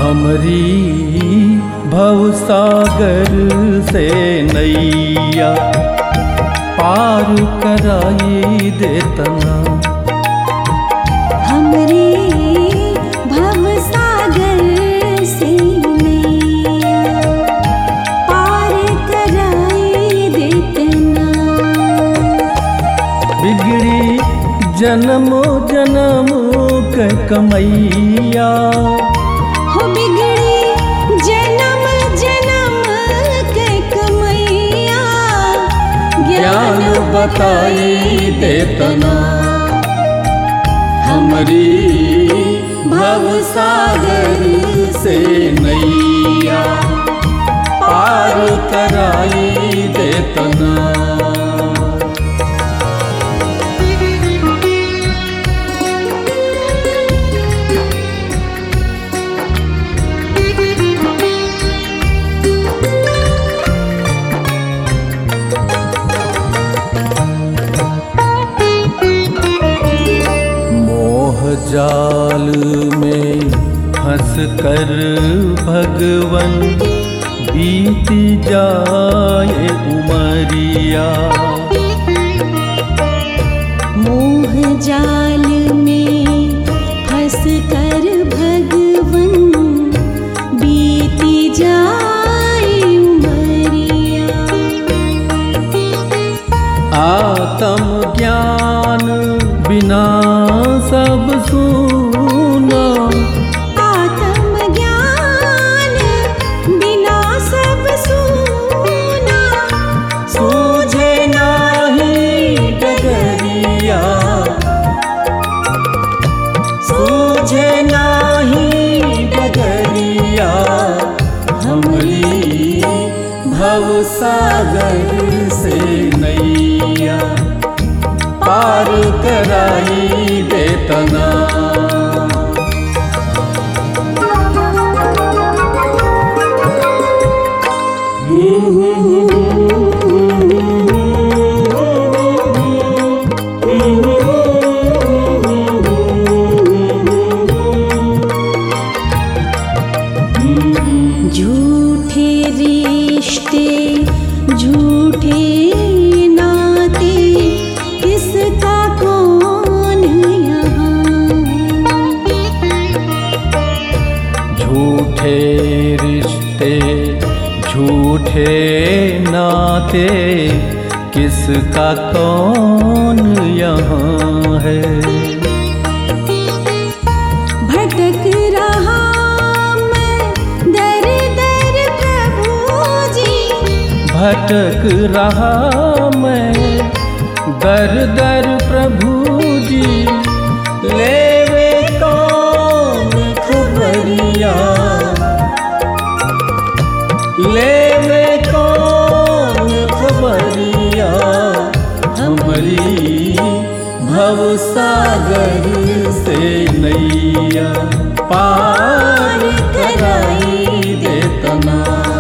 हमरी भवसागर से नैया पार कराई देतना। हमरे भवसागर से नैया पार कराई देतना। बिगड़ी जन्मो जन्म के कमैया हो बिगड़ी जन्म जन्म के कमैया ज्ञान बताई देतना। हमरी भवसागर से नैया पार कराई देतना। जाल में फंस कर भगवन बीत जाए उमरिया। मोह जाल में फंस कर भगवन बीती जाए उमरिया। आत्म ज्ञान बिना सब सूना। आत्म ज्ञान बिना सब सूना। सूझे नाही डगरिया। सूझे नाही डगरिया। हमरी भवसागर से नैया पार कराई देतना। झूठे रिश्ते झूठे नाते किसका कौन यहाँ। झूठे रिश्ते झूठे नाते किसका कौन यहाँ है। भटक रहा भटक रहा मैं दर दर प्रभु जी। लेवे कौन खबरिया। लेवे कौन खबरिया। हमरी भवसागर से नैया पार कराई देतना।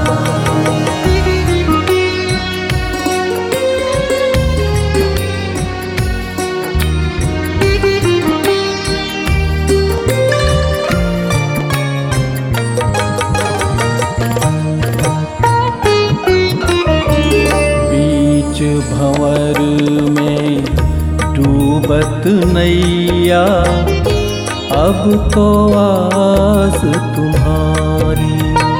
भंवर में डूबत नैया अब तो आस तुम्हारी।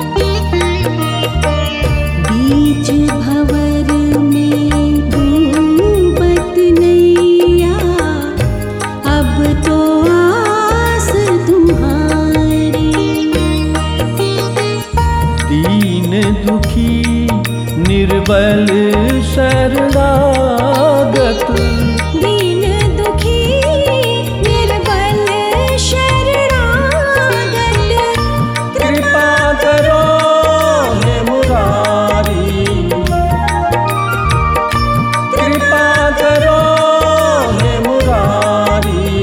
बीच भंवर में डूबत नैया अब तो आस तुम्हारी। दीन दुखी निर्बल शरणागत। दीन दुखी निर्बल शरणागत। कृपा करो हे मुरारी। कृपा करो हे मुरारी।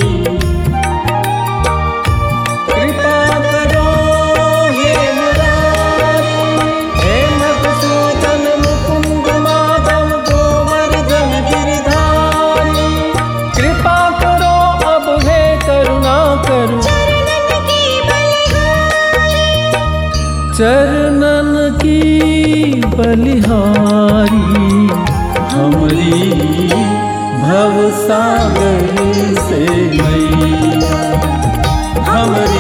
कृपा करो हे मुरारी। हे मधुसूदन मुकुंद माधव गोवर्धन चरणन की बलिहारी हमरी भव सागर से मैया हमरी